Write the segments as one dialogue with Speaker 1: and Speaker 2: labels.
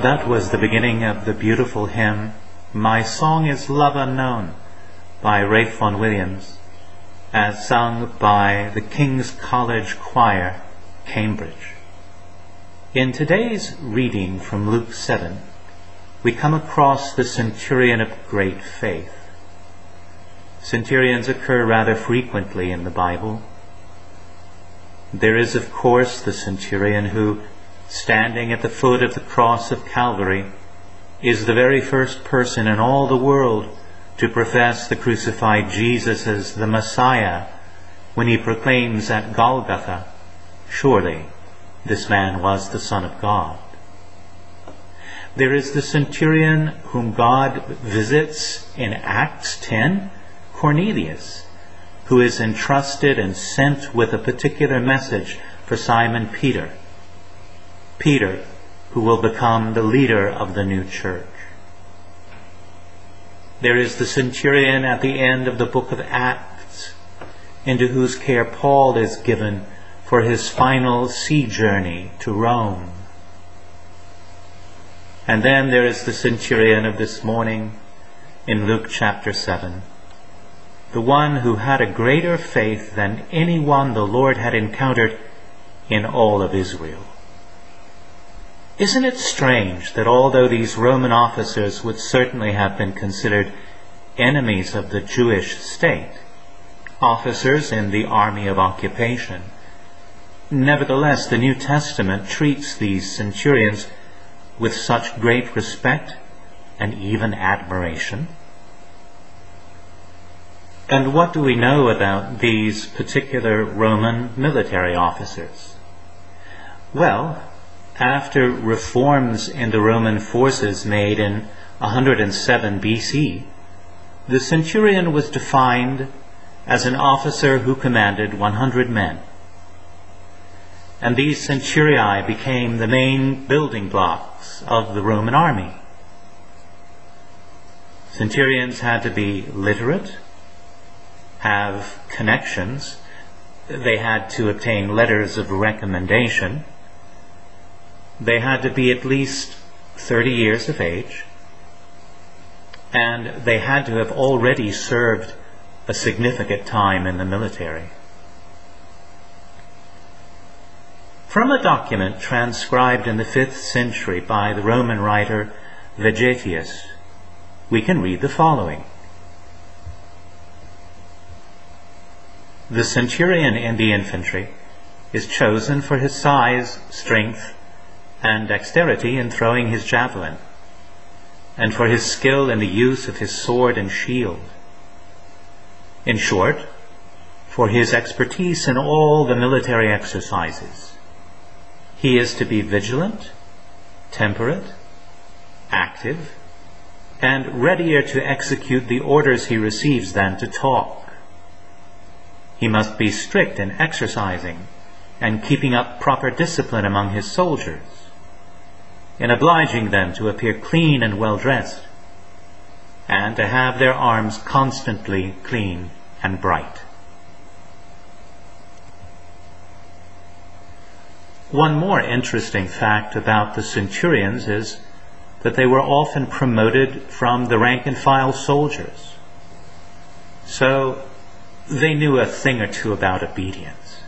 Speaker 1: That was the beginning of the beautiful hymn, My Song is Love Unknown, by Ralph Vaughan Williams, as sung by the King's College Choir, Cambridge. In today's reading from Luke 7, we come across the centurion of great faith. Centurions occur rather frequently in the Bible. There is, of course, the centurion who, standing at the foot of the cross of Calvary, is the very first person in all the world to profess the crucified Jesus as the Messiah when he proclaims at Golgotha, "Surely this man was the Son of God." There is the centurion whom God visits in Acts 10, Cornelius, who is entrusted and sent with a particular message for Simon Peter, who will become the leader of the new church. There is the centurion at the end of the book of Acts, into whose care Paul is given for his final sea journey to Rome. And then there is the centurion of this morning in Luke chapter 7, the one who had a greater faith than anyone the Lord had encountered in all of Israel. Isn't it strange that although these Roman officers would certainly have been considered enemies of the Jewish state, officers in the army of occupation, nevertheless the New Testament treats these centurions with such great respect and even admiration? And what do we know about these particular Roman military officers? Well, after reforms in the Roman forces made in 107 BC, the centurion was defined as an officer who commanded 100 men. And these centurii became the main building blocks of the Roman army. Centurions had to be literate, have connections, they had to obtain letters of recommendation, they had to be at least 30 years of age, and they had to have already served a significant time in the military. From a document transcribed in the 5th century by the Roman writer Vegetius, we can read the following. The centurion in the infantry is chosen for his size, strength, and dexterity in throwing his javelin, and for his skill in the use of his sword and shield. In short, for his expertise in all the military exercises. He is to be vigilant, temperate, active, and readier to execute the orders he receives than to talk. He must be strict in exercising and keeping up proper discipline among his soldiers, in obliging them to appear clean and well-dressed, and to have their arms constantly clean and bright. One more interesting fact about the centurions is that they were often promoted from the rank-and-file soldiers. So they knew a thing or two about obedience.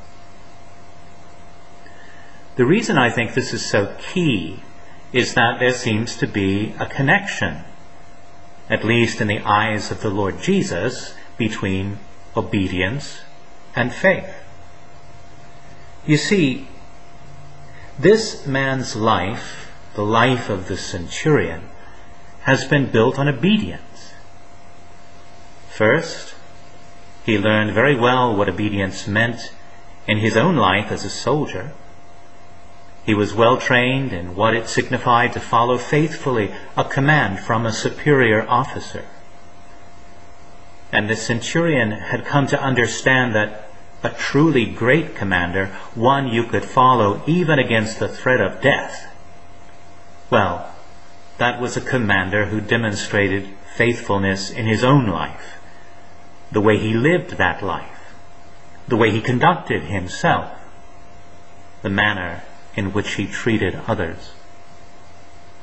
Speaker 1: The reason I think this is so key is that there seems to be a connection, at least in the eyes of the Lord Jesus, between obedience and faith. You see, this man's life, the life of the centurion, has been built on obedience. First, he learned very well what obedience meant in his own life as a soldier. He was well trained in what it signified to follow faithfully a command from a superior officer. And the centurion had come to understand that a truly great commander, one you could follow even against the threat of death, well, that was a commander who demonstrated faithfulness in his own life, the way he lived that life, the way he conducted himself, the manner in which he treated others.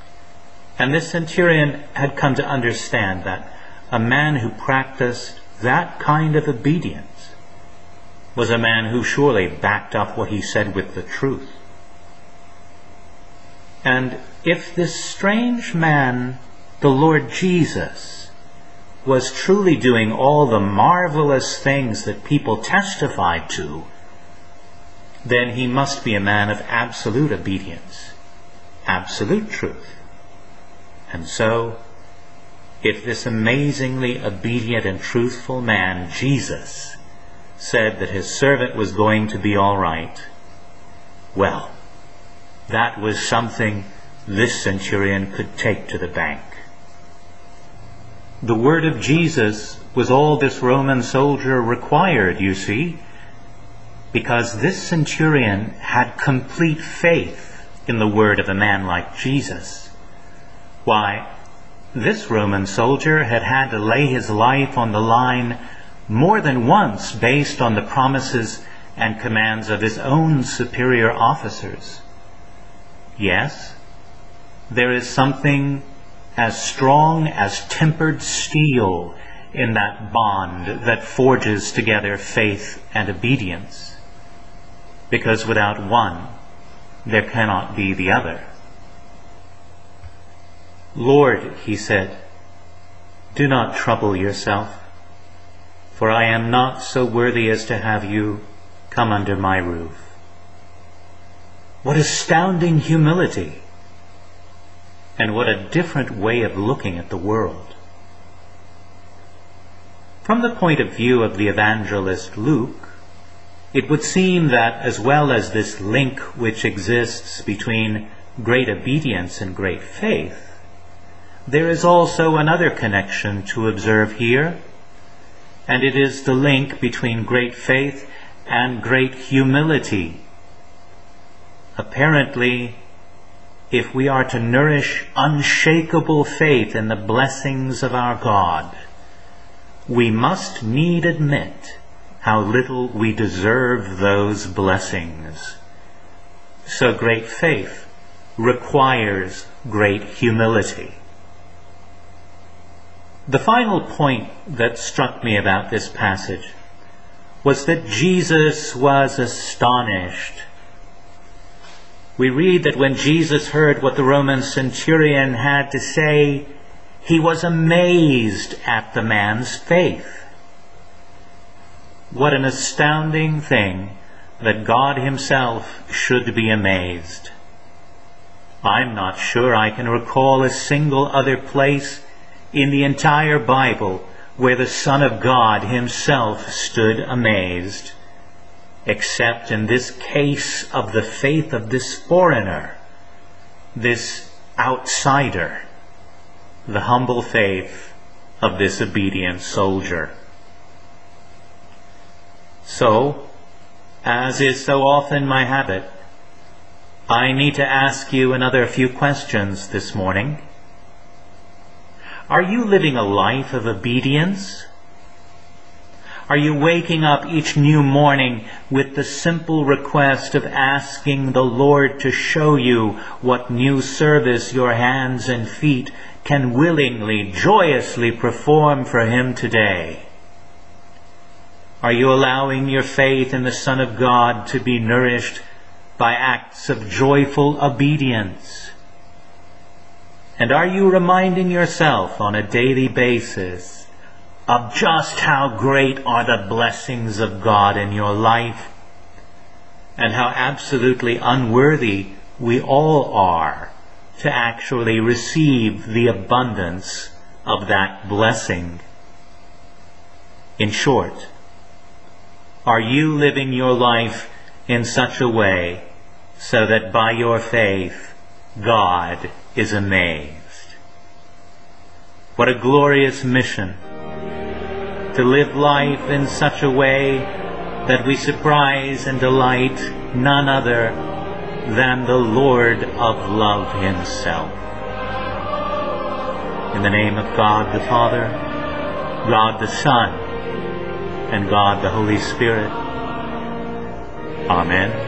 Speaker 1: And this centurion had come to understand that a man who practiced that kind of obedience was a man who surely backed up what he said with the truth. And if this strange man, the Lord Jesus, was truly doing all the marvelous things that people testified to, then he must be a man of absolute obedience, absolute truth. And so, if this amazingly obedient and truthful man, Jesus, said that his servant was going to be all right, well, that was something this centurion could take to the bank. The word of Jesus was all this Roman soldier required, you see, because this centurion had complete faith in the word of a man like Jesus. Why, this Roman soldier had had to lay his life on the line more than once based on the promises and commands of his own superior officers. Yes, there is something as strong as tempered steel in that bond that forges together faith and obedience, because without one, there cannot be the other. "Lord," he said, "do not trouble yourself, for I am not so worthy as to have you come under my roof." What astounding humility! And what a different way of looking at the world. From the point of view of the evangelist Luke, it would seem that as well as this link which exists between great obedience and great faith, there is also another connection to observe here, and it is the link between great faith and great humility. Apparently, if we are to nourish unshakable faith in the blessings of our God, we must need admit how little we deserve those blessings. So great faith requires great humility. The final point that struck me about this passage was that Jesus was astonished. We read that when Jesus heard what the Roman centurion had to say, he was amazed at the man's faith. What an astounding thing that God himself should be amazed. I'm not sure I can recall a single other place in the entire Bible where the Son of God himself stood amazed, except in this case of the faith of this foreigner, this outsider, the humble faith of this obedient soldier. So, as is so often my habit, I need to ask you another few questions this morning. Are you living a life of obedience? Are you waking up each new morning with the simple request of asking the Lord to show you what new service your hands and feet can willingly, joyously perform for Him today? Are you allowing your faith in the Son of God to be nourished by acts of joyful obedience? And are you reminding yourself on a daily basis of just how great are the blessings of God in your life, and how absolutely unworthy we all are to actually receive the abundance of that blessing? In short, are you living your life in such a way so that by your faith God is amazed? What a glorious mission, to live life in such a way that we surprise and delight none other than the Lord of love Himself. In the name of God the Father, God the Son, and God the Holy Spirit. Amen.